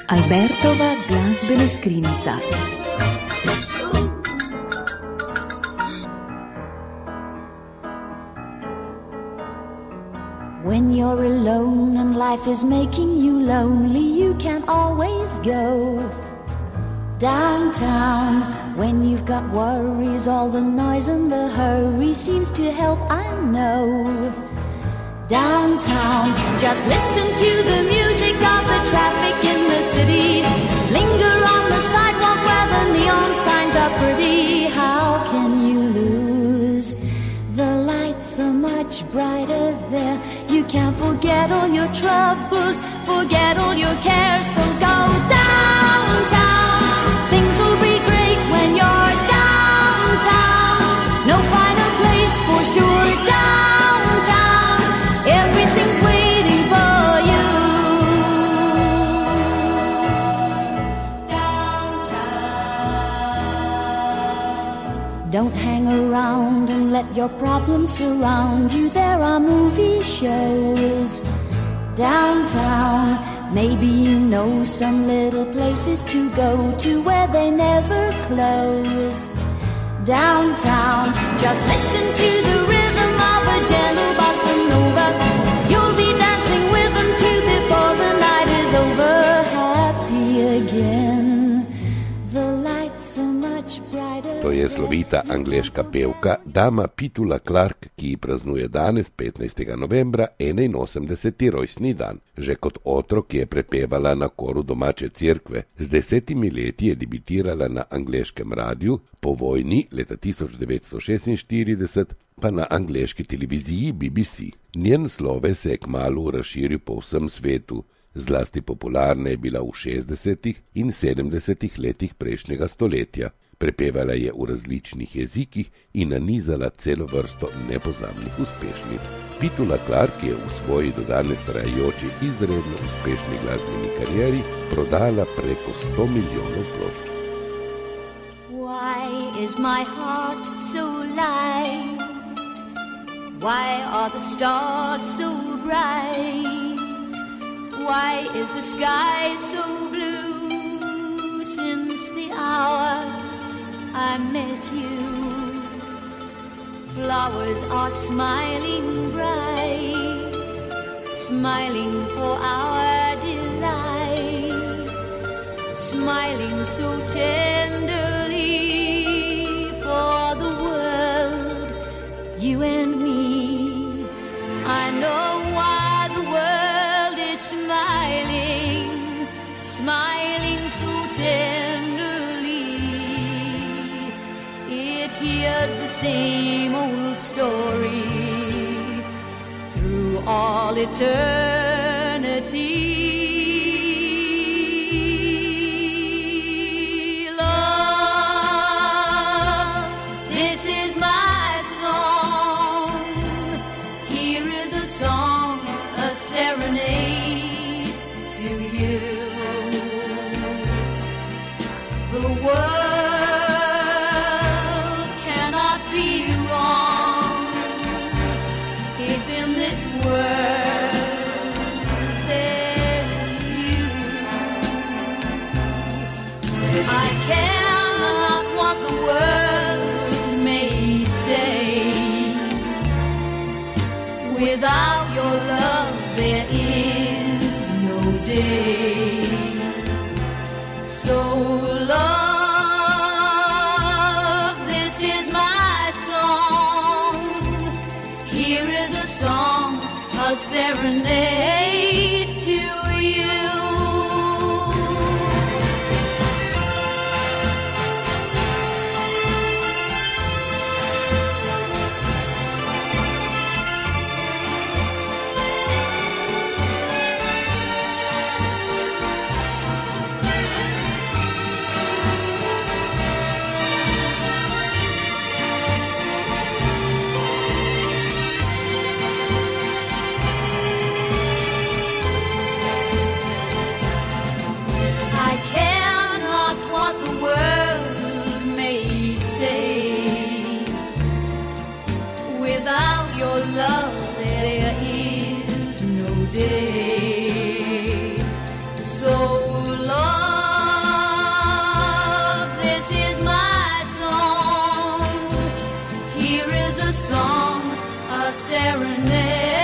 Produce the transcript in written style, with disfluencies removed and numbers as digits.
Albertova glasbena skrinjica. When you're alone and life is making you lonely, you can always go downtown. When you've got worries, all the noise and the hurry seems to help, I know. Downtown, just listen to the music of the traffic in the city. Linger on the sidewalk where the neon signs are pretty. How can you lose? The lights are much brighter there. You can't forget all your troubles, forget all your cares. So go downtown. Things will be great when you're downtown. No finer place for sure. Downtown, everything's waiting for you. Downtown. Don't hang around and let your problems surround you. There are movie shows downtown. Maybe you know some little places to go to where they never close. Downtown, just listen to the rhythm of a gentle bossa nova. You'll be dancing with them too before the night is over. Happy again, the lights are much brighter. To je slovita angleška pevka Dama Petula Clark, ki praznuje danes 15. novembra 81. rojstni dan. Že kot otrok je prepevala na koru domače cerkve. Z 10 leti je debitirala na angleškem radiju, po vojni leta 1946 pa na angleški televiziji BBC. Njen sloves se je kmalu razširil po vsem svetu. Zlasti popularna je bila v 60. in 70. letih prejšnjega stoletja. Prepevala je v različnih jezikih in nanizala celo vrsto nepozabnih uspešnic. Petula Clark je v svoji do danes trajajoči izredno uspešni glasbeni karieri prodala preko 100 milijonov plošč. Why is my heart so light? Why are the stars so bright? Why is the sky so blue since the hour I met you? Flowers are smiling bright, smiling for our delight, smiling so tenderly for the world, you and me. I know why the world is smiling, smiling so tenderly. It hears the same old story through all eternity. Love, this is my song. Here is a song, a serenade to you. The world cannot be wrong if in this world there's you. I care not what the world may say. Without your love there is no day. So love, this is my song. Here is a song, a serenade to you. day. So long. is a song, a serenade.